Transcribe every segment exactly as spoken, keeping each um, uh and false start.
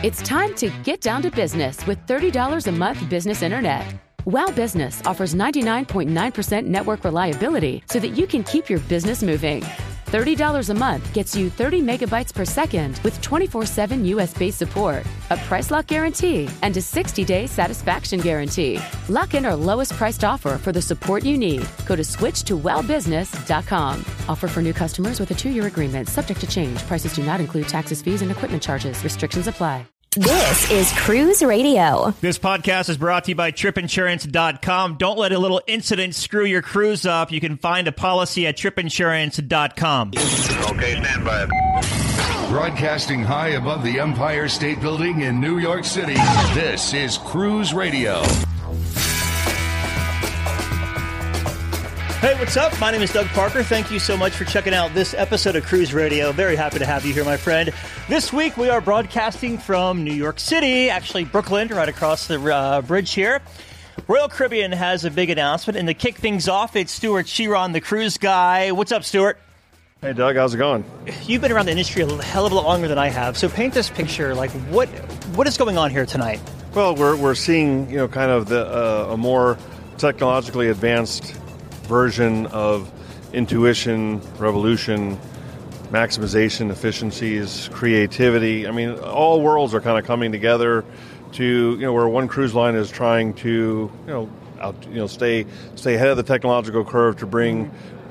It's time to get down to business with thirty dollars a month business internet. Wow Business offers ninety-nine point nine percent network reliability so that you can keep your business moving. thirty dollars a month gets you thirty megabytes per second with twenty-four seven U S-based support, a price lock guarantee, and a sixty-day satisfaction guarantee. Lock in our lowest priced offer for the support you need. Go to switch to wow business dot com. Offer for new customers with a two-year agreement subject to change. Prices do not include taxes, fees, and equipment charges. Restrictions apply. This is Cruise Radio. This podcast is brought to you by trip insurance dot com. Don't let a little incident screw your cruise up. You can find a policy at trip insurance dot com. Okay, stand by. Broadcasting high above the Empire State Building in New York City, this is Cruise Radio. Hey, what's up? My name is Doug Parker. Thank you so much for checking out this episode of Cruise Radio. Very happy to have you here, my friend. This week, we are broadcasting from New York City, actually Brooklyn, right across the uh, bridge here. Royal Caribbean has a big announcement, and to kick things off, it's Stuart Chiron, the cruise guy. What's up, Stuart? Hey, Doug. How's it going? You've been around the industry a hell of a lot longer than I have, so paint this picture. Like, what what is going on here tonight? Well, we're we're seeing, you know, kind of the uh, a more technologically advanced version of intuition, revolution, maximization, efficiencies, creativity. I mean, all worlds are kind of coming together to, you know, where one cruise line is trying to, you know, out, you know, stay stay ahead of the technological curve to bring,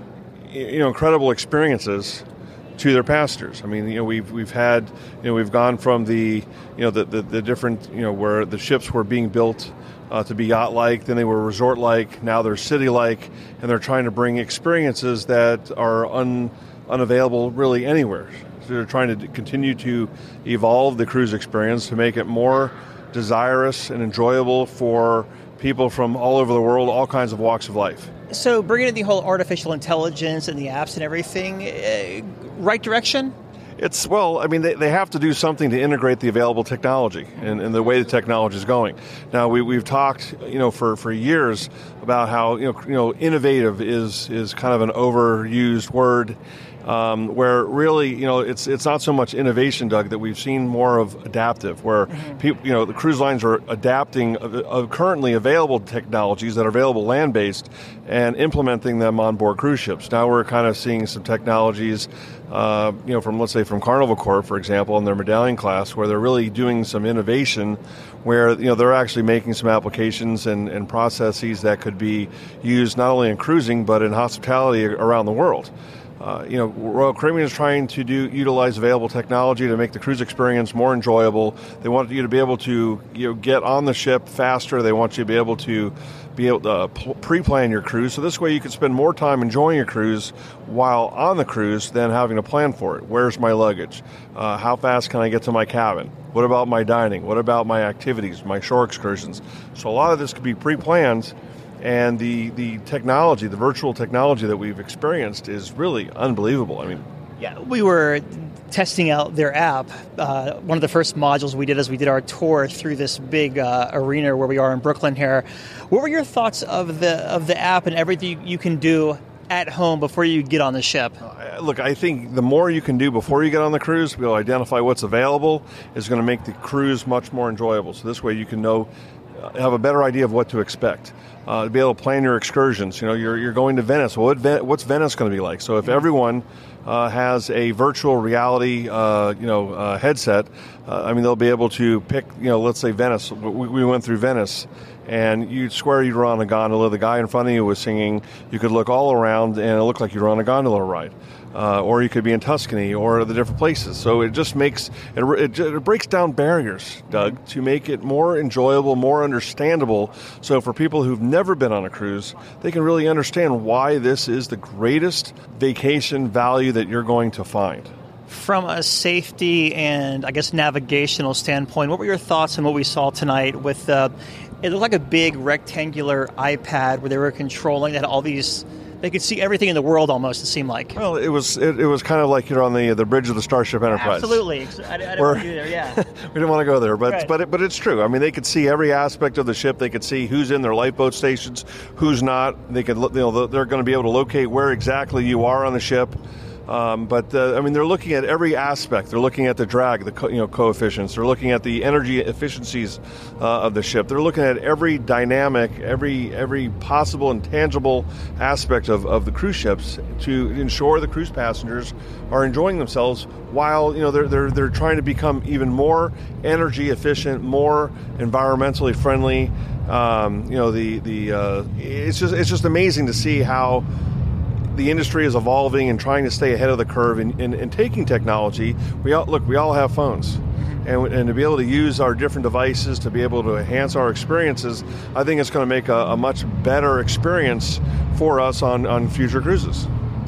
you know, incredible experiences to their passengers. I mean, you know, we've we've had, you know, we've gone from the, you know, the the, the different, you know, where the ships were being built Uh, to be yacht-like, then they were resort-like, now they're city-like, and they're trying to bring experiences that are un, unavailable really anywhere. So they're trying to continue to evolve the cruise experience to make it more desirous and enjoyable for people from all over the world, all kinds of walks of life. So bringing in the whole artificial intelligence and the apps and everything, uh, right direction? It's, well, I mean, they, they have to do something to integrate the available technology and, and the way the technology is going. Now, we, we've talked, you know, for, for years about how, you know, you know, innovative is, is kind of an overused word, um, where really, you know, it's it's not so much innovation, Doug, that we've seen more of adaptive, where mm-hmm. people, you know, the cruise lines are adapting of, of currently available technologies that are available land-based and implementing them on board cruise ships. Now we're kind of seeing some technologies, Uh, you know, from, let's say, from Carnival Corp, for example, in their Medallion class, where they're really doing some innovation where, you know, they're actually making some applications and, and processes that could be used not only in cruising, but in hospitality around the world. Uh, you know, Royal Caribbean is trying to do utilize available technology to make the cruise experience more enjoyable. They want you to be able to, you know, get on the ship faster. They want you to be able to be able to uh, pre-plan your cruise. So this way you can spend more time enjoying your cruise while on the cruise than having to plan for it. Where's my luggage? Uh, how fast can I get to my cabin? What about my dining? What about my activities, my shore excursions? So a lot of this could be pre-planned. And the, the technology, the virtual technology that we've experienced is really unbelievable. I mean, yeah, we were testing out their app. Uh, one of the first modules we did as we did our tour through this big uh, arena where we are in Brooklyn here. What were your thoughts of the of the app and everything you can do at home before you get on the ship? Uh, look, I think the more you can do before you get on the cruise, be able to identify what's available, is going to make the cruise much more enjoyable. So this way you can know, have a better idea of what to expect. Uh, to be able to plan your excursions. You know, you're you're going to Venice. Well, what Ven- what's Venice going to be like? So if everyone uh, has a virtual reality, uh, you know, uh, headset, uh, I mean, they'll be able to pick. You know, let's say Venice. We, we went through Venice, and you'd swear you were on a gondola. The guy in front of you was singing. You could look all around, and it looked like you were on a gondola ride. Uh, or you could be in Tuscany or the different places. So it just makes, it, it, it breaks down barriers, Doug, to make it more enjoyable, more understandable. So for people who've never been on a cruise, they can really understand why this is the greatest vacation value that you're going to find. From a safety and, I guess, navigational standpoint, what were your thoughts on what we saw tonight with, uh, it looked like a big rectangular iPad where they were controlling, that had all these... They could see everything in the world almost, it seemed like. Well, it was it, it was kind of like you're on the the bridge of the Starship Enterprise. Absolutely. I, I didn't Where, want to be there, yeah. We didn't want to go there, but right. but it, but it's true. I mean, they could see every aspect of the ship. They could see who's in their lifeboat stations, who's not. They could, you know, they're going to be able to locate where exactly you are on the ship. Um, but uh, I mean, they're looking at every aspect. They're looking at the drag, the co- you know coefficients. They're looking at the energy efficiencies uh, of the ship. They're looking at every dynamic, every every possible and tangible aspect of, of the cruise ships to ensure the cruise passengers are enjoying themselves while you know they're they're they're trying to become even more energy efficient, more environmentally friendly. Um, you know the the uh, it's just it's just amazing to see how the industry is evolving and trying to stay ahead of the curve and, and, and taking technology. We all look, we all have phones, and, and to be able to use our different devices to be able to enhance our experiences, I think it's going to make a, a much better experience for us on, on future cruises.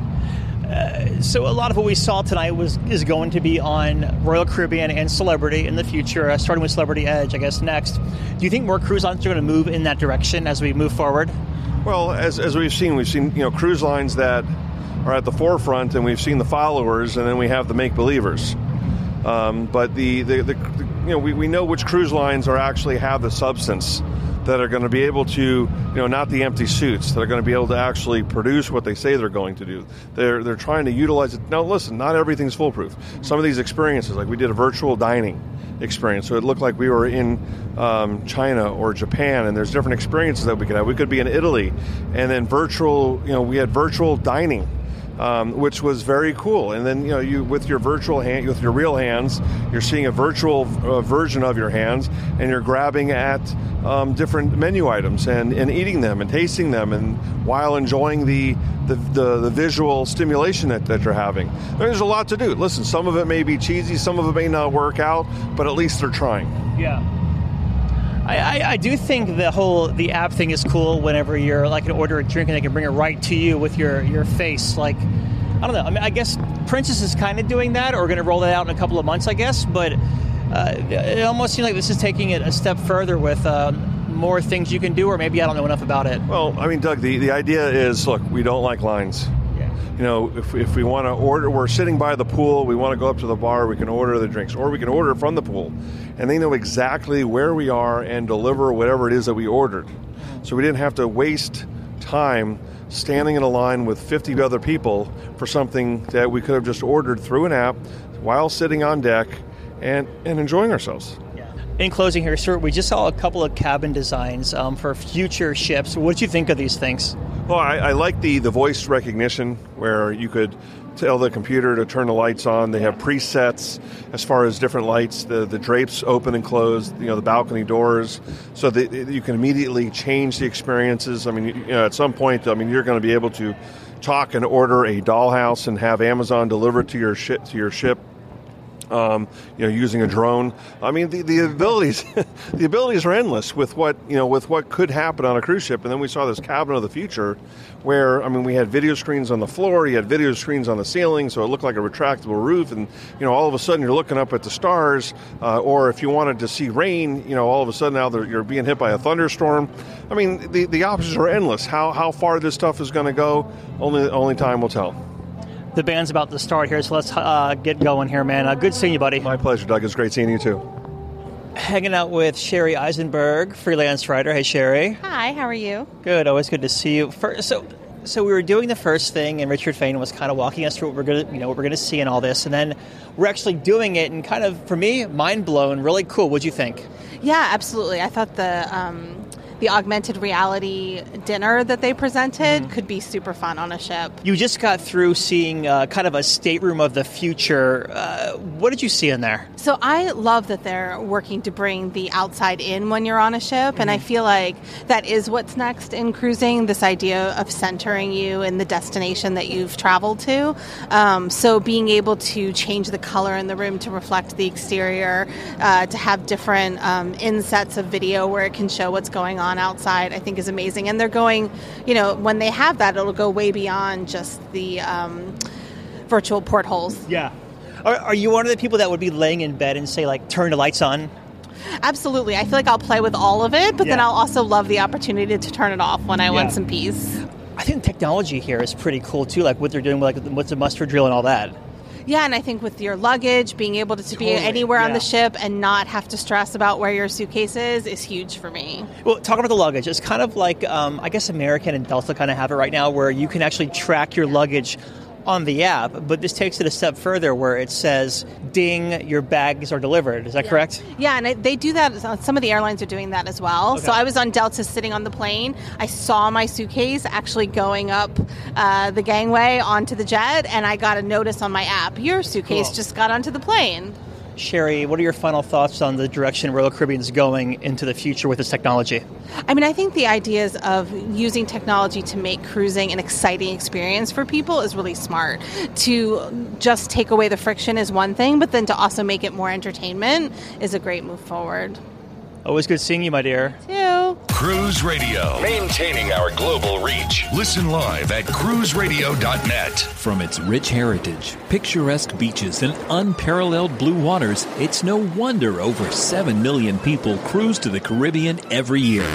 Uh, so a lot of what we saw tonight was is going to be on Royal Caribbean and Celebrity in the future, uh, starting with Celebrity Edge, I guess, next. Do you think more cruise lines are going to move in that direction as we move forward? Well, as as we've seen, we've seen you know cruise lines that are at the forefront, and we've seen the followers, and then we have the make-believers. Um, but the, the, the, the you know we, we know which cruise lines are actually have the substance that are going to be able to you know not the empty suits that are going to be able to actually produce what they say they're going to do. They're they're trying to utilize it. Now, listen, not everything's foolproof. Some of these experiences, like we did a virtual dining experience, so it looked like we were in um, China or Japan, and there's different experiences that we could have. We could be in Italy, and then virtual, you know, we had virtual dining, um, which was very cool. And then, you know, you with your virtual hand, with your real hands, you're seeing a virtual uh, version of your hands, and you're grabbing at um, different menu items and, and eating them and tasting them, and while enjoying the the, the, the visual stimulation that, that you're having. There's a lot to do. Listen, some of it may be cheesy, some of it may not work out, but at least they're trying. Yeah. I, I, I do think the whole the app thing is cool. Whenever you're like, can order a drink and they can bring it right to you with your, your face. Like, I don't know. I mean, I guess Princess is kind of doing that, or going to roll that out in a couple of months, I guess. But uh, it almost seems like this is taking it a step further with uh, more things you can do, or maybe I don't know enough about it. Well, I mean, Doug, the, the idea is, look, we don't like lines. You know, if, if we want to order, we're sitting by the pool, we want to go up to the bar, we can order the drinks, or we can order from the pool. And they know exactly where we are and deliver whatever it is that we ordered. So we didn't have to waste time standing in a line with fifty other people for something that we could have just ordered through an app while sitting on deck and, and enjoying ourselves. In closing here, sir, we just saw a couple of cabin designs um, for future ships. What did you think of these things? Well, I, I like the, the voice recognition where you could tell the computer to turn the lights on. They have presets as far as different lights, the, the drapes open and close, you know, the balcony doors, so that you can immediately change the experiences. I mean, you know, at some point, I mean, you're going to be able to talk and order a dollhouse and have Amazon deliver it to your ship, to your ship. Um, you know, using a drone. I mean, the, the abilities, the abilities are endless with what you know with what could happen on a cruise ship. And then we saw this cabin of the future, where I mean, we had video screens on the floor, you had video screens on the ceiling, so it looked like a retractable roof. And you know, all of a sudden, you're looking up at the stars. Uh, or if you wanted to see rain, you know, all of a sudden now you're being hit by a thunderstorm. I mean, the the options are endless. How how far this stuff is going to go, only only time will tell. The band's about to start here, so let's uh, get going here, man. Uh, good seeing you, buddy. My pleasure, Doug. It's great seeing you, too. Hanging out with Sherry Eisenberg, freelance writer. Hey, Sherry. Hi, how are you? Good. Always good to see you. First, so, so we were doing the first thing, and Richard Fain was kind of walking us through what we're gonna, you know, what we're gonna see and all this, and then we're actually doing it, and kind of, for me, mind blown. Really cool. What'd you think? Yeah, absolutely. I thought the um, the augmented reality dinner that they presented mm-hmm. could be super fun on a ship. You just got through seeing uh, kind of a stateroom of the future. Uh, what did you see in there? So I love that they're working to bring the outside in when you're on a ship, mm-hmm. and I feel like that is what's next in cruising, this idea of centering you in the destination that you've traveled to. Um, so being able to change the color in the room to reflect the exterior, uh, to have different um, insets of video where it can show what's going on outside, I think is amazing. And they're going, you know, when they have that, it'll go way beyond just the um, virtual portholes. Yeah. Are, are you one of the people that would be laying in bed and say, like, turn the lights on? Absolutely. I feel like I'll play with all of it, but yeah. then I'll also love the opportunity to turn it off when I yeah. want some peace. I think the technology here is pretty cool, too, like what they're doing with, like, with the mustard drill and all that. Yeah, and I think with your luggage, being able to, to totally. be anywhere yeah. on the ship and not have to stress about where your suitcase is is huge for me. Well, talking about the luggage, it's kind of like, um, I guess American and Delta kind of have it right now, where you can actually track your luggage on the app, but this takes it a step further where it says, ding, your bags are delivered. Is that yeah. correct? Yeah, and it, they do that. Some of the airlines are doing that as well. Okay. So I was on Delta sitting on the plane. I saw my suitcase actually going up uh, the gangway onto the jet, and I got a notice on my app, your suitcase Cool. just got onto the plane. Sherry, what are your final thoughts on the direction Royal Caribbean is going into the future with this technology? I mean, I think the ideas of using technology to make cruising an exciting experience for people is really smart. To just take away the friction is one thing, but then to also make it more entertainment is a great move forward. Always good seeing you, my dear. Too. Cruise Radio, maintaining our global reach. Listen live at cruise radio dot net. From its rich heritage, picturesque beaches, and unparalleled blue waters, it's no wonder over seven million people cruise to the Caribbean every year.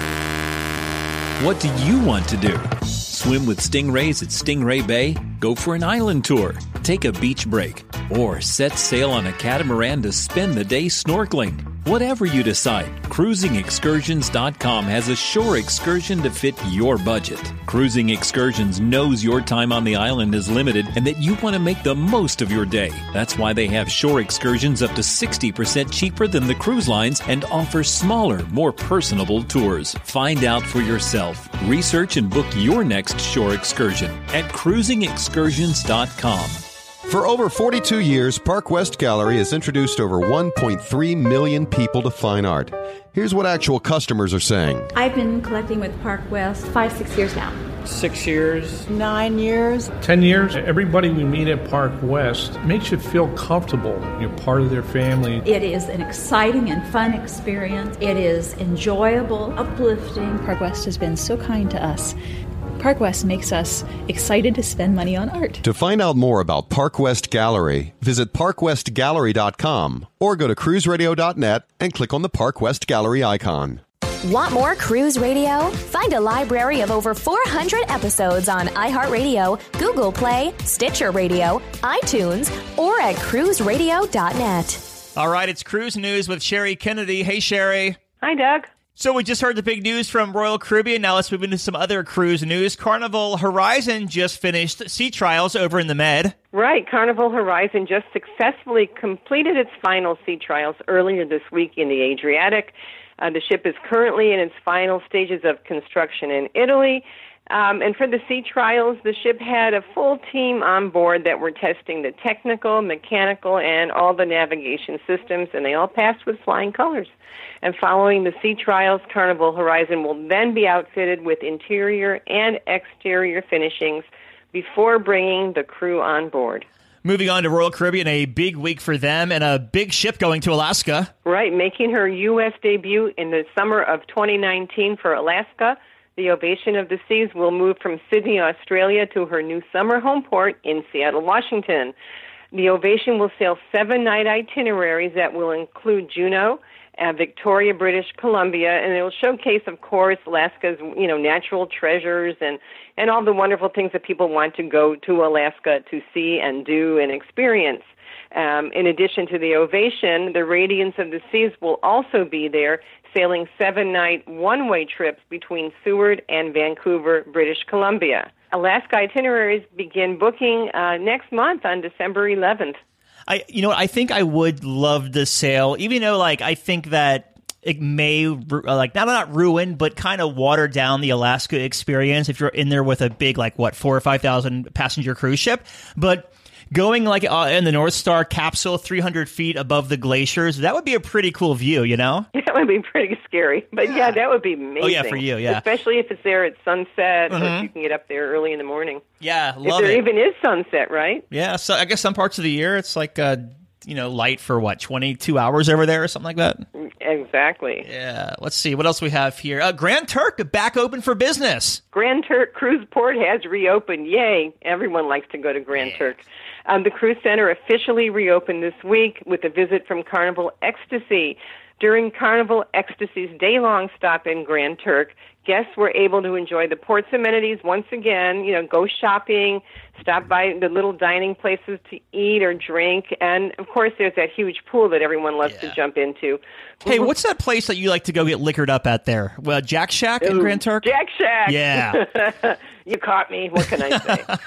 What do you want to do? Swim with stingrays at Stingray Bay? Go for an island tour? Take a beach break? Or set sail on a catamaran to spend the day snorkeling? Whatever you decide, cruising excursions dot com has a shore excursion to fit your budget. Cruising Excursions knows your time on the island is limited and that you want to make the most of your day. That's why they have shore excursions up to sixty percent cheaper than the cruise lines and offer smaller, more personable tours. Find out for yourself. Research and book your next shore excursion at cruising excursions dot com. For over forty-two years, Park West Gallery has introduced over one point three million people to fine art. Here's what actual customers are saying. I've been collecting with Park West five, six years now. Six years. Nine years. Ten years. Everybody we meet at Park West makes you feel comfortable. You're part of their family. It is an exciting and fun experience. It is enjoyable, uplifting. Park West has been so kind to us. Park West makes us excited to spend money on art. To find out more about Park West Gallery, visit park west gallery dot com or go to cruise radio dot net and click on the Park West Gallery icon. Want more Cruise Radio? Find a library of over four hundred episodes on iHeartRadio, Google Play, Stitcher Radio, iTunes, or at cruise radio dot net. All right, it's Cruise News with Sherry Kennedy. Hey, Sherry. Hi, Doug. So we just heard the big news from Royal Caribbean. Now let's move into some other cruise news. Carnival Horizon just finished sea trials over in the Med. Right. Carnival Horizon just successfully completed its final sea trials earlier this week in the Adriatic. Uh, the ship is currently in its final stages of construction in Italy. Um, and for the sea trials, the ship had a full team on board that were testing the technical, mechanical, and all the navigation systems, and they all passed with flying colors. And following the sea trials, Carnival Horizon will then be outfitted with interior and exterior finishings before bringing the crew on board. Moving on to Royal Caribbean, a big week for them and a big ship going to Alaska. Right, making her U S debut in the summer of twenty nineteen for Alaska. The Ovation of the Seas will move from Sydney, Australia to her new summer home port in Seattle, Washington. The Ovation will sail seven-night itineraries that will include Juneau, Uh, Victoria, British Columbia, and it will showcase, of course, Alaska's, you know, natural treasures and, and all the wonderful things that people want to go to Alaska to see and do and experience. Um, in addition to the Ovation, the Radiance of the Seas will also be there, sailing seven-night one-way trips between Seward and Vancouver, British Columbia. Alaska itineraries begin booking uh, next month on December eleventh. I, you know, I think I would love to sail, even though, like, I think that it may, like, not not ruin, but kind of water down the Alaska experience if you're in there with a big, like, what, four or five thousand passenger cruise ship. But going, like, uh, in the North Star capsule, three hundred feet above the glaciers, that would be a pretty cool view, you know? That would be pretty scary. But, yeah, yeah that would be amazing. Oh, yeah, for you, yeah. Especially if it's there at sunset, mm-hmm. or if you can get up there early in the morning. Yeah, love it. If there it. even is sunset, right? Yeah, so I guess some parts of the year it's like, uh, you know, light for, what, twenty-two hours over there or something like that? Exactly. Yeah, let's see. What else we have here? Uh, Grand Turk back open for business. Grand Turk Cruise Port has reopened. Yay. Everyone likes to go to Grand yeah. Turk. Um, the Cruise Center officially reopened this week with a visit from Carnival Ecstasy. During Carnival Ecstasy's day-long stop in Grand Turk, guests were able to enjoy the port's amenities once again, you know, go shopping, stop by the little dining places to eat or drink, and, of course, there's that huge pool that everyone loves yeah. to jump into. Hey, what's that place that you like to go get liquored up at there? Well, Jack Shack in Ooh, Grand Turk? Jack Shack! Yeah. You caught me. What can I say?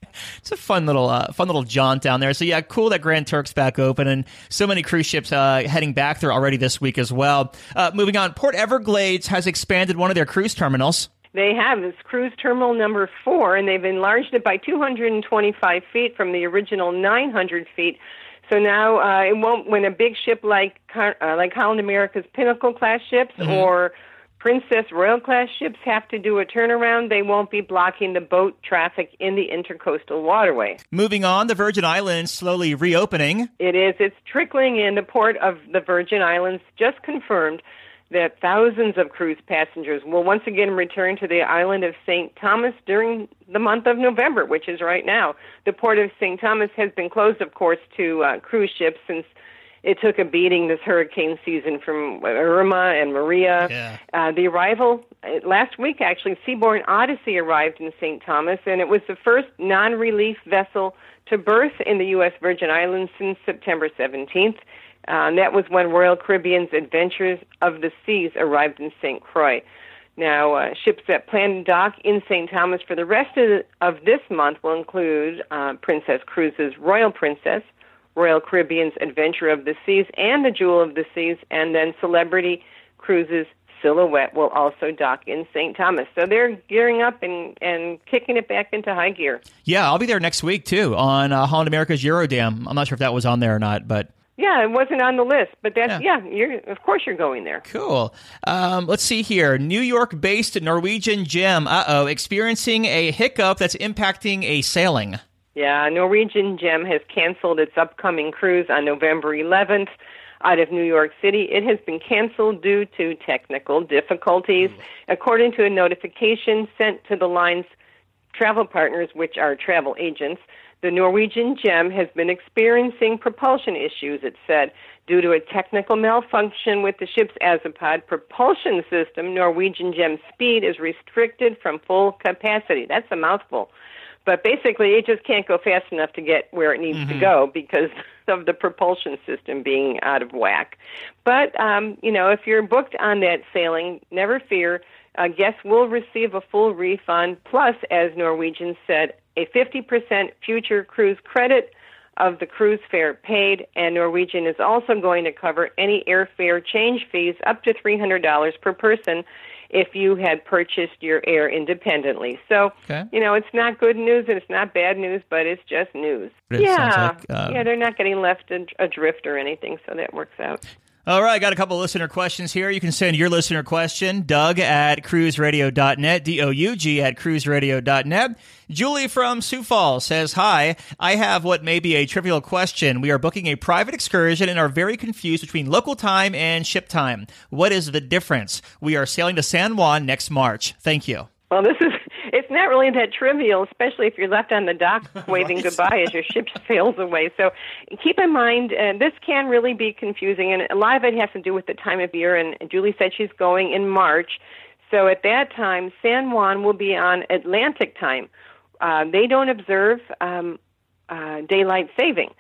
It's a fun little, uh, fun little jaunt down there. So yeah, cool that Grand Turk's back open, and so many cruise ships uh, heading back there already this week as well. Uh, moving on, Port Everglades has expanded one of their cruise terminals. They have. It's cruise terminal number four, and they've enlarged it by two hundred twenty-five feet from the original nine hundred feet. So now uh, it won't, when a big ship like uh, like Holland America's Pinnacle class ships mm-hmm. or Princess Royal class ships have to do a turnaround, they won't be blocking the boat traffic in the intercoastal waterway. Moving on, the Virgin Islands slowly reopening. It is. It's trickling in. The port of the Virgin Islands just confirmed that thousands of cruise passengers will once again return to the island of Saint Thomas during the month of November, which is right now. The port of Saint Thomas has been closed, of course, to uh, cruise ships since it took a beating this hurricane season from Irma and Maria. Yeah. Uh, the arrival, last week actually, Seabourn Odyssey arrived in Saint Thomas, and it was the first non-relief vessel to berth in the U S Virgin Islands since September seventeenth. Uh, and that was when Royal Caribbean's Adventures of the Seas arrived in Saint Croix. Now, uh, ships that plan to dock in Saint Thomas for the rest of, the, of this month will include uh, Princess Cruises' Royal Princess, Royal Caribbean's Adventure of the Seas, and the Jewel of the Seas, and then Celebrity Cruises' Silhouette will also dock in Saint Thomas. So they're gearing up and, and kicking it back into high gear. Yeah, I'll be there next week, too, on uh, Holland America's Eurodam. I'm not sure if that was on there or not, but... Yeah, it wasn't on the list, but that's, yeah, yeah you're, of course you're going there. Cool. Um, let's see here. New York-based Norwegian Gem, uh-oh, experiencing a hiccup that's impacting a sailing. Yeah, Norwegian Gem has canceled its upcoming cruise on November eleventh out of New York City. It has been canceled due to technical difficulties, according to a notification sent to the line's travel partners, which are travel agents. The Norwegian Gem has been experiencing propulsion issues, it said, due to a technical malfunction with the ship's Azipod propulsion system. Norwegian Gem's speed is restricted from full capacity. That's a mouthful. But basically, it just can't go fast enough to get where it needs mm-hmm. to go because of the propulsion system being out of whack. But, um, you know, if you're booked on that sailing, never fear. Uh, guests will receive a full refund, plus, as Norwegian said, a fifty percent future cruise credit of the cruise fare paid, and Norwegian is also going to cover any airfare change fees up to three hundred dollars per person if you had purchased your air independently. So, okay. you know, it's not good news and it's not bad news, but it's just news. It yeah, like, um... yeah, they're not getting left adrift or anything, so that works out. All right, got a couple of listener questions here. You can send your listener question, Doug at cruise radio dot net, D O U G at cruise radio dot net. Julie from Sioux Falls says, hi, I have what may be a trivial question. We are booking a private excursion and are very confused between local time and ship time. What is the difference? We are sailing to San Juan next March. Thank you. Well, this is, it's not really that trivial, especially if you're left on the dock waving right. goodbye as your ship sails away. So keep in mind, uh, this can really be confusing, and a lot of it has to do with the time of year, and Julie said she's going in March. So at that time, San Juan will be on Atlantic time. Uh, they don't observe um, uh, daylight saving.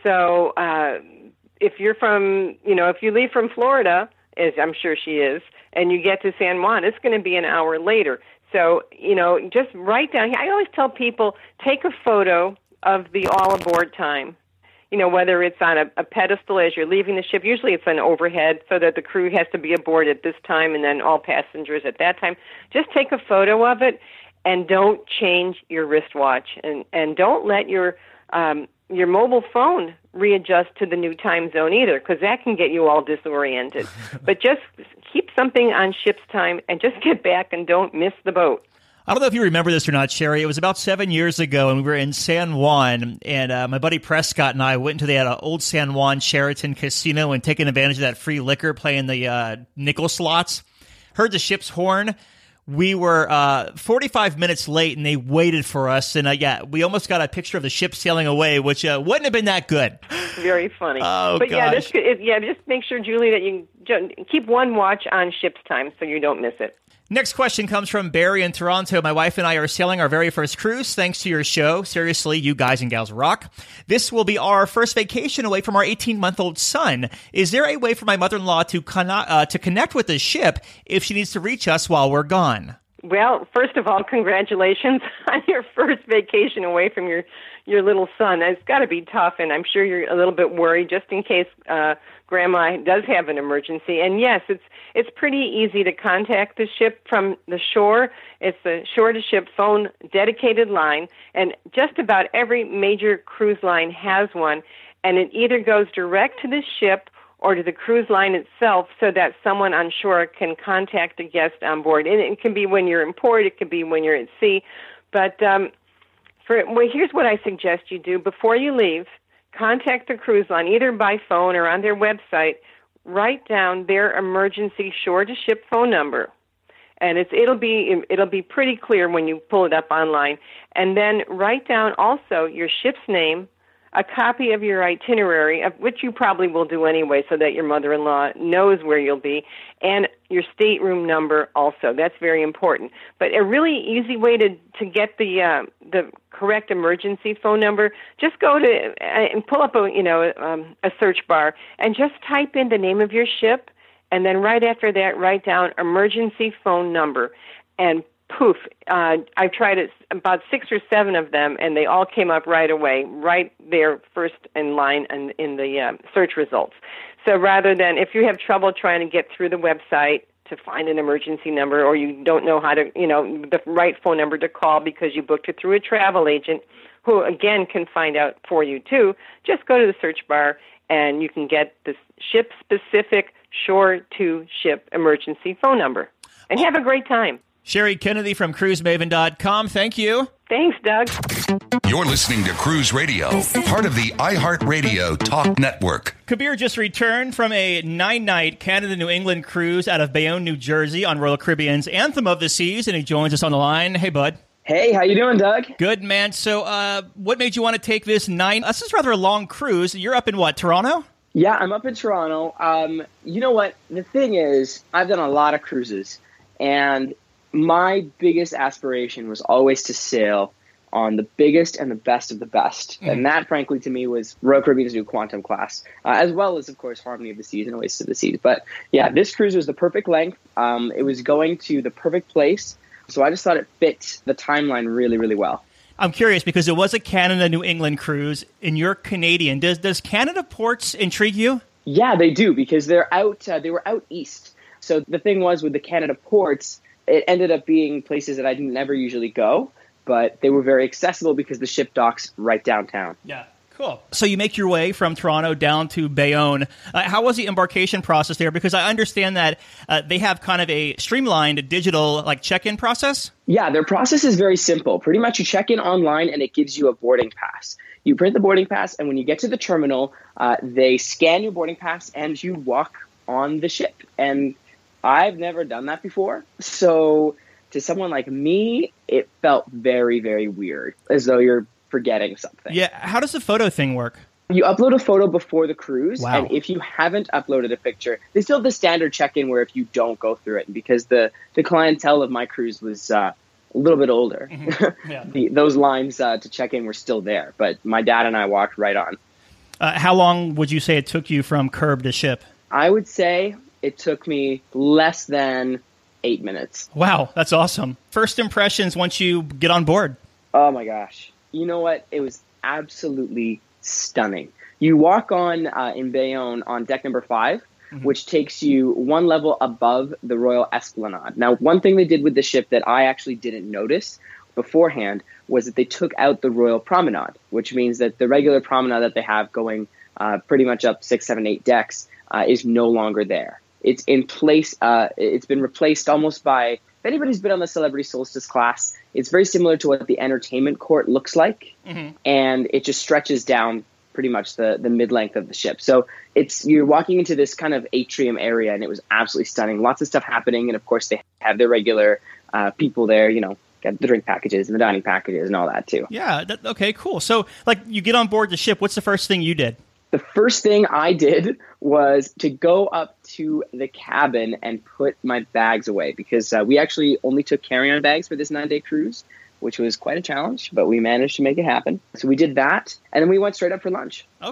So uh, if you're from, you know, if you leave from Florida, as I'm sure she is, and you get to San Juan, it's going to be an hour later. So, you know, just write down. I always tell people, take a photo of the all-aboard time, you know, whether it's on a, a pedestal as you're leaving the ship. Usually it's an overhead so that the crew has to be aboard at this time and then all passengers at that time. Just take a photo of it and don't change your wristwatch. And, and don't let your um, your mobile phone readjust to the new time zone either, because that can get you all disoriented. But just keep something on ship's time and just get back and don't miss the boat. I don't know if you remember this or not, Sherry. It was about seven years ago, and we were in San Juan, and uh, my buddy Prescott and I went into the uh, old San Juan Sheraton Casino and taking advantage of that free liquor, playing the uh, nickel slots. Heard the ship's horn. We were uh, forty-five minutes late, and they waited for us. And, uh, yeah, we almost got a picture of the ship sailing away, which uh, wouldn't have been that good. Very funny. Oh, but, gosh. yeah, this, it, yeah, just make sure, Julie, that you keep one watch on ship's time so you don't miss it. Next question comes from Barry in Toronto. My wife and I are sailing our very first cruise thanks to your show. Seriously, you guys and gals rock. This will be our first vacation away from our eighteen-month-old son. Is there a way for my mother-in-law to, con- uh, to connect with the ship if she needs to reach us while we're gone? Well, first of all, congratulations on your first vacation away from your, your little son. It's got to be tough, and I'm sure you're a little bit worried just in case uh, Grandma does have an emergency. And yes, it's it's pretty easy to contact the ship from the shore. It's the shore-to-ship phone dedicated line, and just about every major cruise line has one, and it either goes direct to the ship or to the cruise line itself so that someone on shore can contact a guest on board. And it can be when you're in port, it can be when you're at sea. But um, for well, here's what I suggest you do. Before you leave, contact the cruise line, either by phone or on their website. Write down their emergency shore-to-ship phone number. And it's, it'll be it'll be pretty clear when you pull it up online. And then write down also your ship's name, a copy of your itinerary, of which you probably will do anyway so that your mother-in-law knows where you'll be, and your stateroom number also. That's very important. But a really easy way to, to get the uh, the correct emergency phone number, just go to uh, and pull up a, you know, um, a search bar and just type in the name of your ship, and then right after that write down emergency phone number. And poof, uh, I've tried it about six or seven of them, and they all came up right away, right there first in line in, in the uh, search results. So rather than, if you have trouble trying to get through the website to find an emergency number, or you don't know how to, you know, the right phone number to call because you booked it through a travel agent, who again can find out for you too, just go to the search bar and you can get the ship-specific shore-to-ship emergency phone number. And have a great time. Sherry Kennedy from cruise maven dot com. Thank you. Thanks, Doug. You're listening to Cruise Radio, part of the iHeartRadio Talk Network. Kabir just returned from a nine-night Canada-New England cruise out of Bayonne, New Jersey on Royal Caribbean's Anthem of the Seas, and he joins us on the line. Hey, bud. Hey, how you doing, Doug? Good, man. So uh, what made you want to take this nine... This is rather a long cruise. You're up in what, Toronto? Yeah, I'm up in Toronto. Um, you know what? The thing is, I've done a lot of cruises, and my biggest aspiration was always to sail on the biggest and the best of the best. Mm. And that, frankly, to me, was Royal Caribbean's new Quantum class, uh, as well as, of course, Harmony of the Seas and Oasis of the Seas. But yeah, this cruise was the perfect length. Um, it was going to the perfect place. So I just thought it fit the timeline really, really well. I'm curious because it was a Canada-New England cruise, and you're Canadian. Does does Canada ports intrigue you? Yeah, they do, because they're out. Uh, they were out east. So the thing was, with the Canada ports, it ended up being places that I didn't never usually go, but they were very accessible because the ship docks right downtown. Yeah, cool. So you make your way from Toronto down to Bayonne. Uh, how was the embarkation process there? Because I understand that uh, they have kind of a streamlined digital like check-in process. Yeah, their process is very simple. Pretty much you check in online and it gives you a boarding pass. You print the boarding pass, and when you get to the terminal, uh, they scan your boarding pass and you walk on the ship. And I've never done that before. So to someone like me, it felt very, very weird, as though you're forgetting something. Yeah. How does the photo thing work? You upload a photo before the cruise. Wow. And if you haven't uploaded a picture, they still have the standard check-in where if you don't go through it, because the, the clientele of my cruise was uh, a little bit older, mm-hmm. yeah. the, those lines uh, to check in were still there. But my dad and I walked right on. Uh, how long would you say it took you from curb to ship? I would say it took me less than eight minutes. Wow, that's awesome. First impressions once you get on board. Oh my gosh. You know what? It was absolutely stunning. You walk on uh, in Bayonne on deck number five, mm-hmm. which takes you one level above the Royal Esplanade. Now, one thing they did with the ship that I actually didn't notice beforehand was that they took out the Royal Promenade, which means that the regular promenade that they have going uh, pretty much up six, seven, eight decks uh, is no longer there. It's in place. Uh, it's been replaced almost by, if anybody's been on the Celebrity Solstice class, it's very similar to what the entertainment court looks like. Mm-hmm. And it just stretches down pretty much the, the mid-length of the ship. So it's you're walking into this kind of atrium area, and it was absolutely stunning. Lots of stuff happening. And, of course, they have their regular uh, people there, you know, got the drink packages and the dining packages and all that, too. Yeah. That, okay, cool. So, like, you get on board the ship. What's the first thing you did? The first thing I did was to go up to the cabin and put my bags away, because uh, we actually only took carry-on bags for this nine-day cruise, which was quite a challenge, but we managed to make it happen. So we did that, and then we went straight up for lunch. Okay.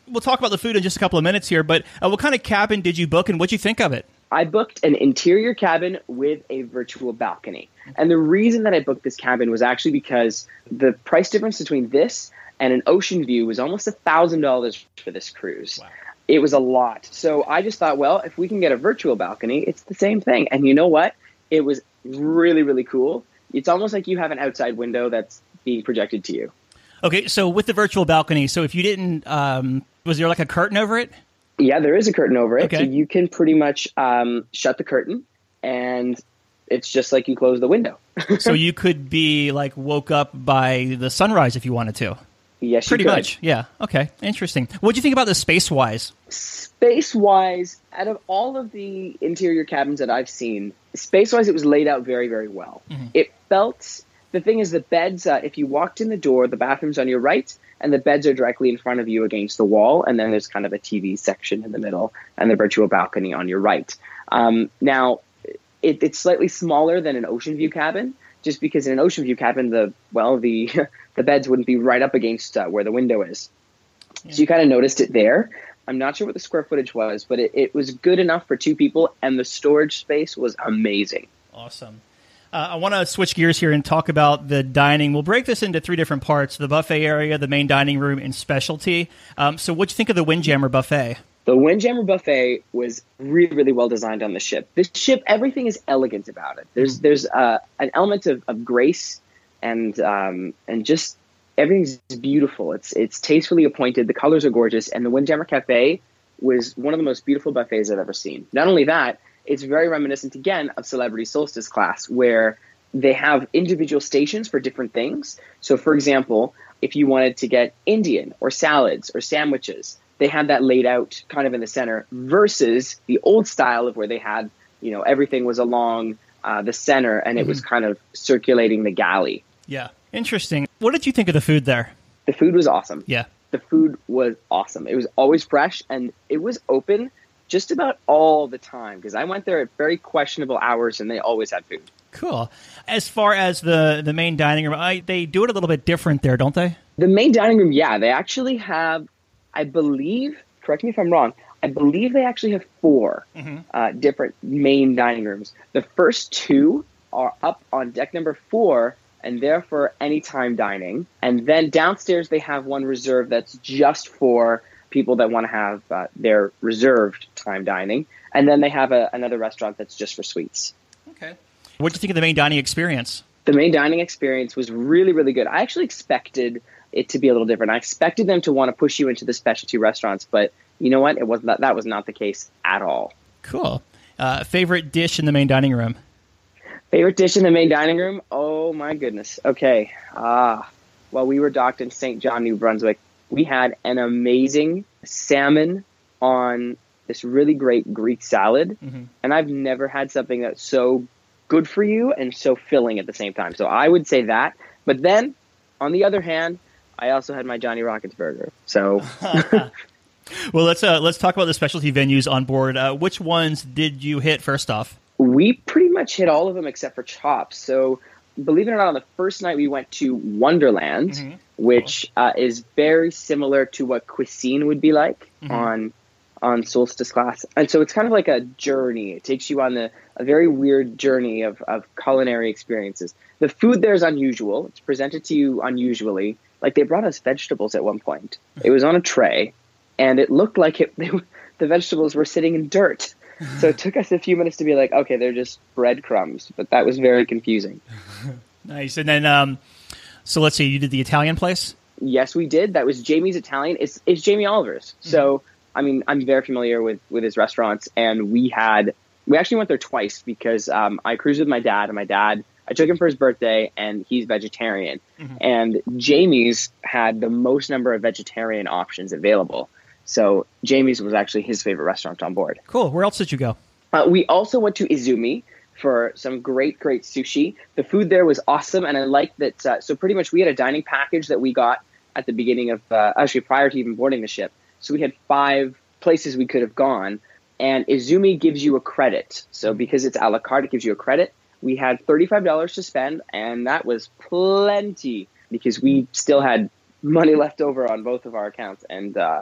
we'll talk about the food in just a couple of minutes here, but uh, what kind of cabin did you book and what'd you think of it? I booked an interior cabin with a virtual balcony. And the reason that I booked this cabin was actually because the price difference between this and an ocean view was almost one thousand dollars for this cruise. Wow. It was a lot. So I just thought, well, if we can get a virtual balcony, it's the same thing. And you know what? It was really, really cool. It's almost like you have an outside window that's being projected to you. Okay, so with the virtual balcony, so if you didn't, um, was there like a curtain over it? Yeah, there is a curtain over it. Okay. So you can pretty much um, shut the curtain, and it's just like you close the window. So you could be like woke up by the sunrise if you wanted to. Yes, pretty you could. much. Yeah. Okay. Interesting. What do you think about the space-wise? Space-wise, out of all of the interior cabins that I've seen, space-wise, it was laid out very, very well. Mm-hmm. It felt. The thing is, the beds. Uh, if you walked in the door, the bathroom's on your right. And the beds are directly in front of you against the wall. And then there's kind of a T V section in the middle and the virtual balcony on your right. Um, now, it, it's slightly smaller than an ocean view cabin, just because in an ocean view cabin, the well, the the beds wouldn't be right up against uh, where the window is. Yeah. So you kind of noticed it there. I'm not sure what the square footage was, but it, it was good enough for two people. And the storage space was amazing. Awesome. Uh, I want to switch gears here and talk about the dining. We'll break this into three different parts: the buffet area, the main dining room, and specialty. Um, so what do you think of the Windjammer buffet? The Windjammer buffet was really, really well designed on the ship. This ship, everything is elegant about it. There's mm-hmm. there's uh, an element of, of grace and um, and just everything's beautiful. It's it's tastefully appointed. The colors are gorgeous. And the Windjammer Cafe was one of the most beautiful buffets I've ever seen. Not only that, it's very reminiscent, again, of Celebrity Solstice Class, where they have individual stations for different things. So, for example, if you wanted to get Indian or salads or sandwiches, they had that laid out kind of in the center versus the old style of where they had, you know, everything was along uh, the center and it mm-hmm. was kind of circulating the galley. Yeah. Interesting. What did you think of the food there? The food was awesome. Yeah. The food was awesome. It was always fresh and it was open just about all the time, because I went there at very questionable hours and they always had food. Cool. As far as the, the main dining room, I, they do it a little bit different there, don't they? The main dining room, yeah. They actually have, I believe, correct me if I'm wrong, I believe they actually have four mm-hmm. uh, different main dining rooms. The first two are up on deck number four, and they're for anytime dining. And then downstairs they have one reserved that's just for people that want to have uh, their reserved time dining. And then they have a, another restaurant that's just for suites. Okay. What do you think of the main dining experience? The main dining experience was really, really good. I actually expected it to be a little different. I expected them to want to push you into the specialty restaurants, but you know what? It was not, that was not the case at all. Cool. Uh, favorite dish in the main dining room? Favorite dish in the main dining room? Oh, my goodness. Okay. Uh, while we were docked in Saint John, New Brunswick, we had an amazing salmon on this really great Greek salad. Mm-hmm. And I've never had something that's so good for you and so filling at the same time. So I would say that. But then, on the other hand, I also had my Johnny Rockets burger. So, well, let's uh, let's talk about the specialty venues on board. Uh, which ones did you hit first off? We pretty much hit all of them except for Chops. So, believe it or not, on the first night we went to Wonderland, mm-hmm. which uh, is very similar to what Cuisine would be like mm-hmm. on on Solstice Class. And so it's kind of like a journey. It takes you on the, a very weird journey of, of culinary experiences. The food there is unusual. It's presented to you unusually. Like, they brought us vegetables at one point. It was on a tray, and it looked like it, they, the vegetables were sitting in dirt. So it took us a few minutes to be like, okay, they're just breadcrumbs. But that was very confusing. Nice. And then, um, so let's see, you did the Italian place? Yes, we did. That was Jamie's Italian. It's, it's Jamie Oliver's. Mm-hmm. So, I mean, I'm very familiar with, with his restaurants. And we had, we actually went there twice because um, I cruised with my dad. And my dad, I took him for his birthday, and he's vegetarian. Mm-hmm. And Jamie's had the most number of vegetarian options available. So Jamie's was actually his favorite restaurant on board. Cool. Where else did you go? Uh, we also went to Izumi for some great, great sushi. The food there was awesome, and I liked that. Uh, so pretty much we had a dining package that we got at the beginning of, uh, actually prior to even boarding the ship. So we had five places we could have gone, and Izumi gives you a credit. So because it's a la carte, it gives you a credit. We had thirty-five dollars to spend, and that was plenty because we still had money left over on both of our accounts, and uh,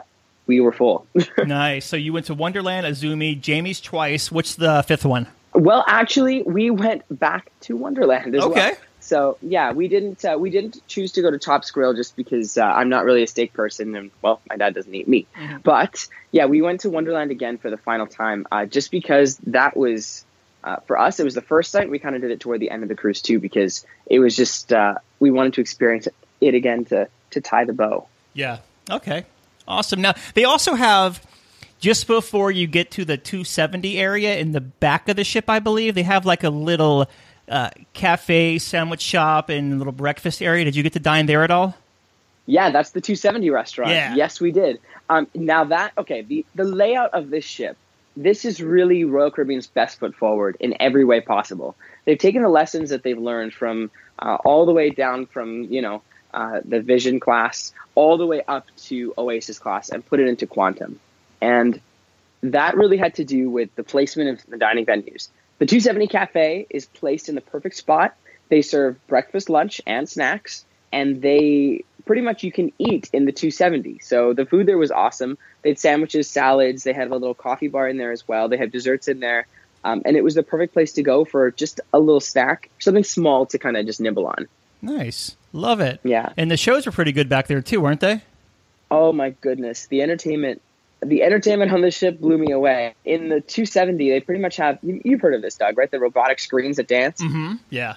we were full. Nice. So you went to Wonderland, Azumi, Jamie's twice. What's the fifth one? Well, actually, we went back to Wonderland as okay. well. So yeah, we didn't uh, we didn't choose to go to Tops Grill just because uh, I'm not really a steak person, and well, my dad doesn't eat meat. Mm-hmm. But yeah, we went to Wonderland again for the final time, uh, just because that was uh, for us. It was the first night. We kind of did it toward the end of the cruise too, because it was just uh, we wanted to experience it again to to tie the bow. Yeah. Okay. Awesome. Now they also have, just before you get to the two seventy area in the back of the ship, I believe they have like a little Uh, cafe, sandwich shop, and a little breakfast area. Did you get to dine there at all? Yeah, that's the two seventy restaurant. Yeah. Yes, we did. Um, now that, okay, the, the layout of this ship, this is really Royal Caribbean's best foot forward in every way possible. They've taken the lessons that they've learned from uh, all the way down from, you know, uh, the Vision class, all the way up to Oasis class, and put it into Quantum. And that really had to do with the placement of the dining venues. The two seventy Cafe is placed in the perfect spot. They serve breakfast, lunch, and snacks, and they pretty much you can eat in the two seventy. So the food there was awesome. They had sandwiches, salads. They had a little coffee bar in there as well. They had desserts in there, um, and it was the perfect place to go for just a little snack, something small to kind of just nibble on. Nice. Love it. Yeah. And the shows were pretty good back there too, weren't they? Oh, my goodness. The entertainment... The entertainment on the ship blew me away. In the two seventy, they pretty much have, you've heard of this, Doug, right? The robotic screens that dance. Mm-hmm. Yeah.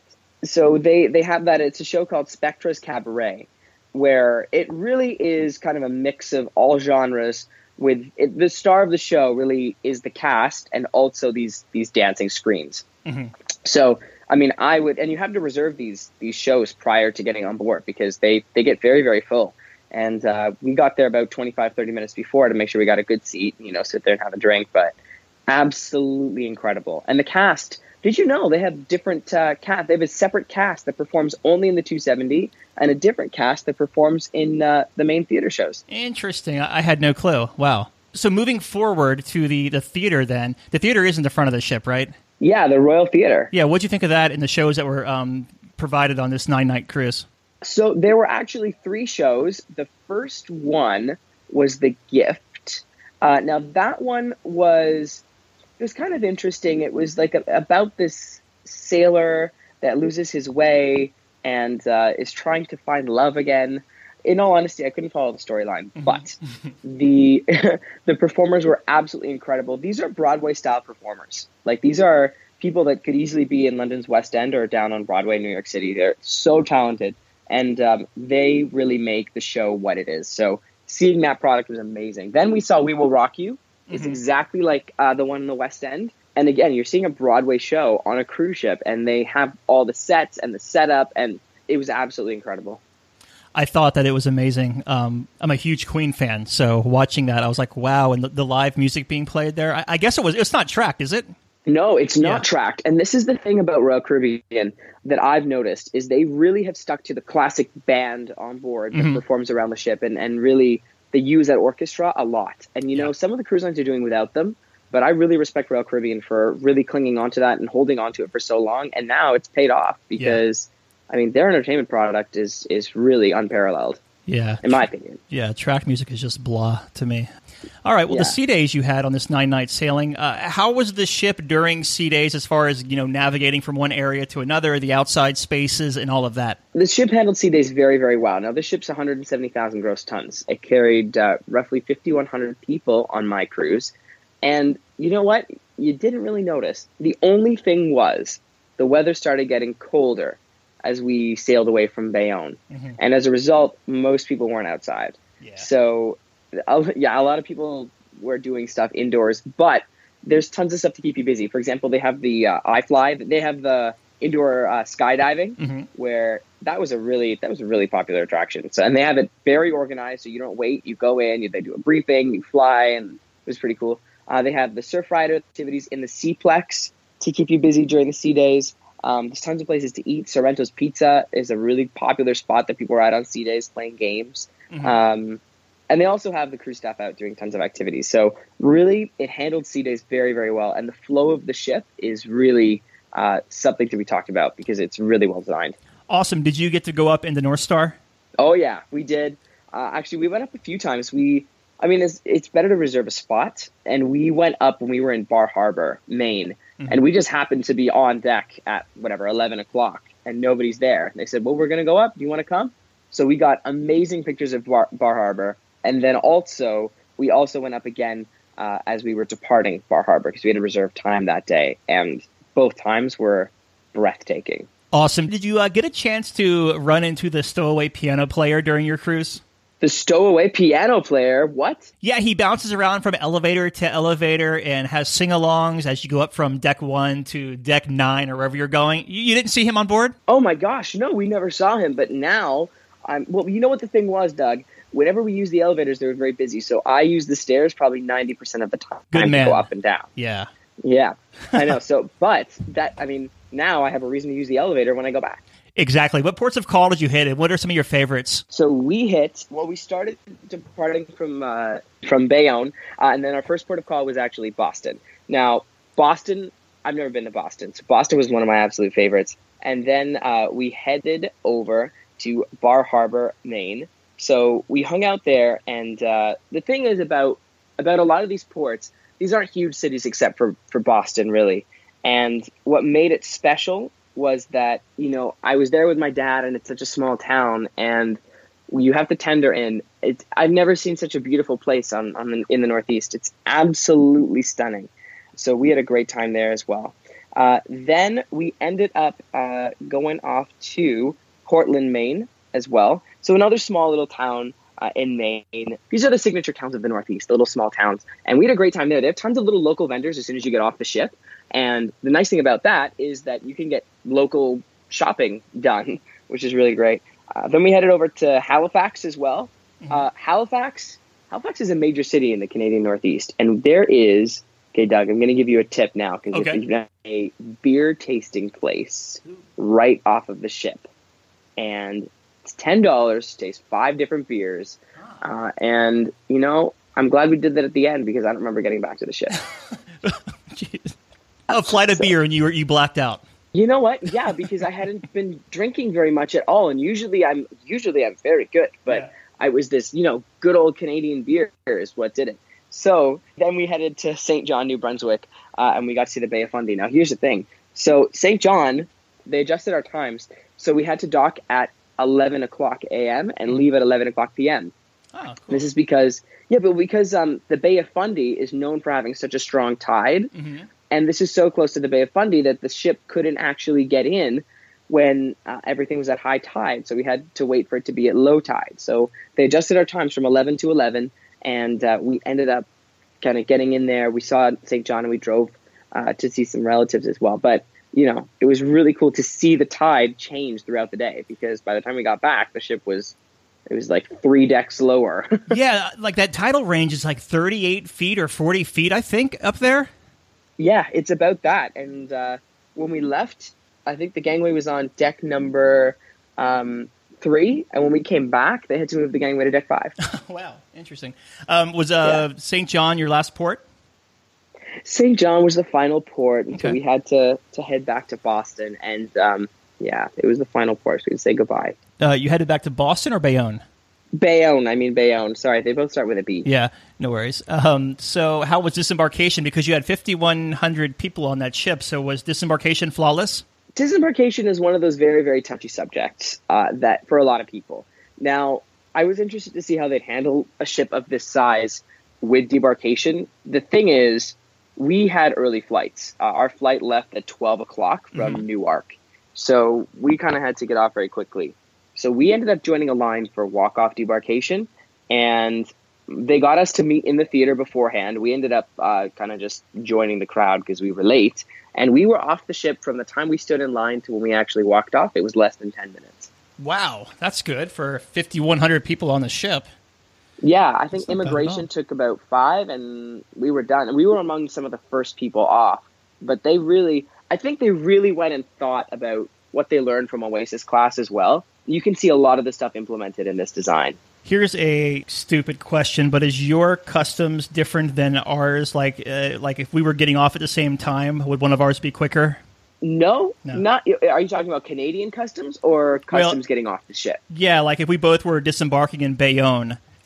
So they, they have that. It's a show called Spectra's Cabaret, where it really is kind of a mix of all genres. With it, the star of the show really is the cast and also these these dancing screens. Mm-hmm. So, I mean, I would, and you have to reserve these these shows prior to getting on board because they, they get very, very full. And uh, we got there about twenty-five, thirty minutes before to make sure we got a good seat, you know, sit there and have a drink. But absolutely incredible. And the cast, did you know they have different uh, cast? They have a separate cast that performs only in the two seventy and a different cast that performs in uh, the main theater shows. Interesting. I had no clue. Wow. So moving forward to the, the theater then, the theater is in the front of the ship, right? Yeah, the Royal Theater. Yeah, what'd you think of that in the shows that were um, provided on this nine-night cruise? So there were actually three shows. The first one was The Gift. Uh, now that one was it was kind of interesting. It was like a, about this sailor that loses his way and uh, is trying to find love again. In all honesty, I couldn't follow the storyline, mm-hmm. but the the performers were absolutely incredible. These are Broadway style performers. Like these are people that could easily be in London's West End or down on Broadway in New York City. They're so talented. And um, they really make the show what it is. So seeing that product was amazing. Then we saw We Will Rock You. It's mm-hmm. exactly like uh, the one in the West End. And again, you're seeing a Broadway show on a cruise ship, and they have all the sets and the setup, and it was absolutely incredible. I thought that it was amazing. Um, I'm a huge Queen fan, so watching that, I was like, wow, and the, the live music being played there, I, I guess it was, it's not tracked, is it? No, it's not yeah. tracked. And this is the thing about Royal Caribbean that I've noticed is they really have stuck to the classic band on board that mm-hmm. performs around the ship. And, and really, they use that orchestra a lot. And, you know, yeah. some of the cruise lines are doing without them. But I really respect Royal Caribbean for really clinging on to that and holding on to it for so long. And now it's paid off because, yeah. I mean, their entertainment product is is really unparalleled. Yeah. In my opinion. Yeah, track music is just blah to me. All right, well, yeah. the sea days you had on this nine-night sailing, uh, how was the ship during sea days as far as, you know, navigating from one area to another, the outside spaces and all of that? The ship handled sea days very, very well. Now, this ship's one hundred seventy thousand gross tons. It carried uh, roughly fifty-one hundred people on my cruise. And you know what? You didn't really notice. The only thing was the weather started getting colder as we sailed away from Bayonne. Mm-hmm. And as a result, most people weren't outside. Yeah. So... Yeah, a lot of people were doing stuff indoors, but there's tons of stuff to keep you busy. For example, they have the uh, iFly. They have the indoor uh, skydiving, mm-hmm. where that was a really that was a really popular attraction. So, and they have it very organized, so you don't wait. You go in, you, they do a briefing, you fly, and it was pretty cool. Uh, they have the surf rider activities in the Seaplex to keep you busy during the sea days. Um, there's tons of places to eat. Sorrento's Pizza is a really popular spot that people are at on sea days playing games. Mm-hmm. Um, And they also have the crew staff out doing tons of activities. So really, it handled sea days very, very well. And the flow of the ship is really uh, something to be talked about because it's really well designed. Awesome. Did you get to go up in the North Star? Oh, yeah, we did. Uh, actually, we went up a few times. We I mean, it's it's better to reserve a spot. And we went up when we were in Bar Harbor, Maine, mm-hmm. and we just happened to be on deck at whatever eleven o'clock, and nobody's there. They said, "Well, we're going to go up. Do you want to come?" So we got amazing pictures of Bar, Bar Harbor, and then also we also went up again uh, as we were departing Bar Harbor because we had to reserve time that day, and both times were breathtaking. Awesome. Did you uh, get a chance to run into the stowaway piano player during your cruise? The stowaway piano player? What? Yeah, he bounces around from elevator to elevator and has sing-alongs as you go up from deck one to deck nine or wherever you're going. You, you didn't see him on board? Oh my gosh, no, we never saw him. But now, I'm, well, you know what the thing was, Doug? Whenever we used the elevators, they were very busy. So I used the stairs probably ninety percent of the time Good man. to go up and down. Yeah. Yeah, I know. So, but that, I mean, now I have a reason to use the elevator when I go back. Exactly. What ports of call did you hit, and what are some of your favorites? So we hit, well, we started departing from uh, from Bayonne, uh, and then our first port of call was actually Boston. Now, Boston, I've never been to Boston, so Boston was one of my absolute favorites. And then uh, we headed over to Bar Harbor, Maine. So we hung out there, and uh, the thing is about about a lot of these ports, these aren't huge cities except for, for Boston, really. And what made it special was that, you know, I was there with my dad, and it's such a small town, and you have to tender in. It's, I've never seen such a beautiful place on, on the, in the Northeast. It's absolutely stunning. So we had a great time there as well. Uh, then we ended up uh, going off to Portland, Maine as well. So another small little town uh, in Maine. These are the signature towns of the Northeast, the little small towns. And we had a great time there. They have tons of little local vendors as soon as you get off the ship. And the nice thing about that is that you can get local shopping done, which is really great. Uh, then we headed over to Halifax as well. Mm-hmm. Uh, Halifax, Halifax is a major city in the Canadian Northeast, and there is. Okay, Doug, I'm going to give you a tip now because okay. there's a beer tasting place right off of the ship, and it's ten dollars to taste five different beers. Uh, and you know, I'm glad we did that at the end because I don't remember getting back to the ship. Jeez. A flight of so, beer and you were you blacked out. You know what? Yeah, because I hadn't been drinking very much at all, and usually I'm usually I'm very good, but yeah. I was this, you know, good old Canadian beer is what did it. So then we headed to Saint John, New Brunswick, uh, and we got to see the Bay of Fundy. Now here's the thing: so Saint John, they adjusted our times, so we had to dock at eleven o'clock a.m. and leave at eleven o'clock p.m. Oh, cool. This is because yeah, but because um the Bay of Fundy is known for having such a strong tide. Mm-hmm. And this is so close to the Bay of Fundy that the ship couldn't actually get in when uh, everything was at high tide. So we had to wait for it to be at low tide. So they adjusted our times from eleven to eleven, and uh, we ended up kind of getting in there. We saw Saint John, and we drove uh, to see some relatives as well. But, you know, it was really cool to see the tide change throughout the day because by the time we got back, the ship was it was like three decks lower. Yeah, like that tidal range is like thirty-eight feet or forty feet, I think, up there. Yeah, it's about that. And uh, when we left, I think the gangway was on deck number um, three. And when we came back, they had to move the gangway to deck five. Wow, interesting. Um, was uh, yeah. Saint John your last port? Saint John was the final port until okay. we had to, to head back to Boston. And um, yeah, it was the final port, so we could say goodbye. Uh, you headed back to Boston or Bayonne? Bayonne, I mean Bayonne. Sorry, they both start with a B. Yeah, no worries. Um, so how was disembarkation? Because you had fifty-one hundred people on that ship, so was disembarkation flawless? Disembarkation is one of those very, very touchy subjects uh, that for a lot of people. Now, I was interested to see how they'd handle a ship of this size with debarkation. The thing is, we had early flights. Uh, our flight left at twelve o'clock from mm-hmm. Newark, so we kind of had to get off very quickly. So we ended up joining a line for walk-off debarkation, and they got us to meet in the theater beforehand. We ended up uh, kind of just joining the crowd because we were late, and we were off the ship from the time we stood in line to when we actually walked off. It was less than ten minutes. Wow, that's good for fifty-one hundred people on the ship. Yeah, I think immigration took about five, and we were done. And we were among some of the first people off, but they really, I think they really went and thought about what they learned from Oasis class as well. You can see a lot of the stuff implemented in this design. Here's a stupid question, but is your customs different than ours? Like, uh, like if we were getting off at the same time, would one of ours be quicker? No, no, not. Are you talking about Canadian customs or customs well, getting off the ship? Yeah, like if we both were disembarking in Bayonne,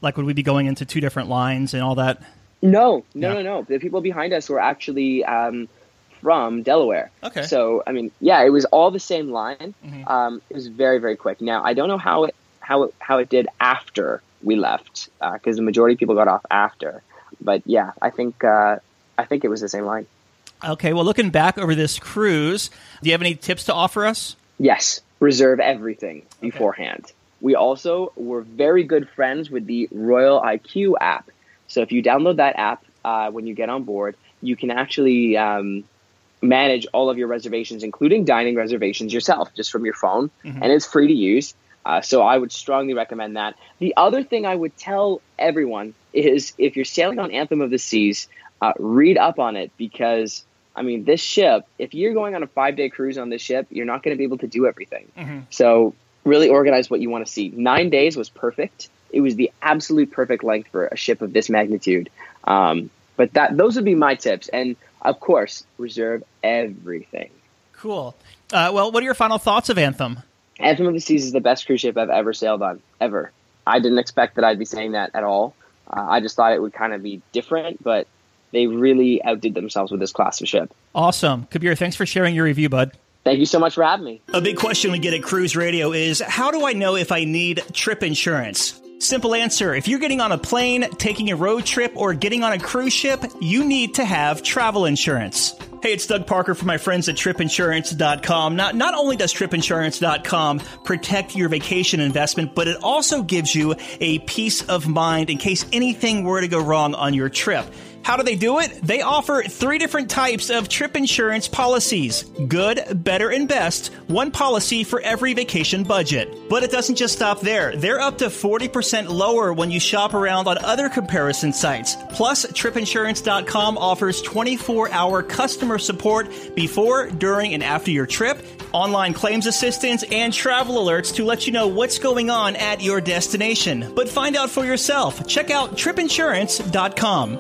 Like, would we be going into two different lines and all that? No, no, Yeah. no, no. The people behind us were actually um, from Delaware. Okay. So, I mean, yeah, it was all the same line. Mhm. Um, it was very, very quick. Now, I don't know how it how it, how it did after we left, because the majority of people got off after. But yeah, I think uh, I think it was the same line. Okay, well, looking back over this cruise, do you have any tips to offer us? Yes, reserve everything beforehand. We also were very good friends with the Royal I Q app. So if you download that app uh, when you get on board, you can actually um, manage all of your reservations, including dining reservations yourself, just from your phone. Mhm. And it's free to use. Uh, so I would strongly recommend that. The other thing I would tell everyone is if you're sailing on Anthem of the Seas, uh, read up on it, because, I mean, this ship, if you're going on a five-day cruise on this ship, you're not going to be able to do everything. Mhm. So really organize what you want to see. Nine days was perfect. It was the absolute perfect length for a ship of this magnitude. Um, but that those would be my tips. And, of course, reserve everything. Cool. Uh, well, what are your final thoughts of Anthem? Anthem of the Seas is the best cruise ship I've ever sailed on, ever. I didn't expect that I'd be saying that at all. Uh, I just thought it would kind of be different, but they really outdid themselves with this class of ship. Awesome. Kabir, thanks for sharing your review, bud. Thank you so much for having me. A big question we get at Cruise Radio is, how do I know if I need trip insurance? Simple answer. If you're getting on a plane, taking a road trip, or getting on a cruise ship, you need to have travel insurance. Hey, it's Doug Parker from my friends at trip insurance dot com. Not, not only does trip insurance dot com protect your vacation investment, but it also gives you a peace of mind in case anything were to go wrong on your trip. How do they do it? They offer three different types of trip insurance policies. Good, better, and best. One policy for every vacation budget. But it doesn't just stop there. They're up to forty percent lower when you shop around on other comparison sites. Plus, trip insurance dot com offers twenty-four hour customer support before, during, and after your trip, online claims assistance, and travel alerts to let you know what's going on at your destination. But find out for yourself. Check out trip insurance dot com.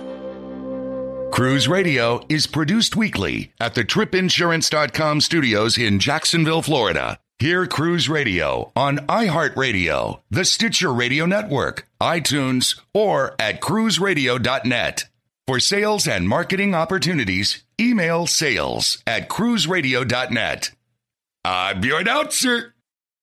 Cruise Radio is produced weekly at the trip insurance dot com studios in Jacksonville, Florida. Hear Cruise Radio on iHeartRadio, the Stitcher Radio Network, iTunes, or at cruise radio dot net. For sales and marketing opportunities, email sales at cruise radio dot net. I'm your announcer.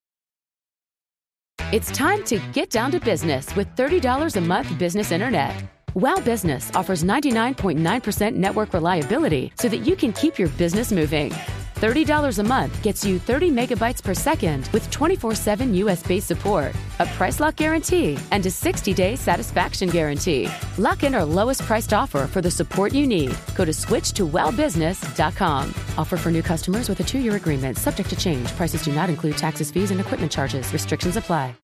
It's time to get down to business with thirty dollars a month business internet. Wow Business offers ninety-nine point nine percent network reliability so that you can keep your business moving. thirty dollars a month gets you thirty megabytes per second with twenty-four seven U S-based support, a price lock guarantee, and a sixty day satisfaction guarantee. Lock in our lowest priced offer for the support you need. Go to switch to wow business dot com. Offer for new customers with a two year agreement subject to change. Prices do not include taxes, fees, and equipment charges. Restrictions apply.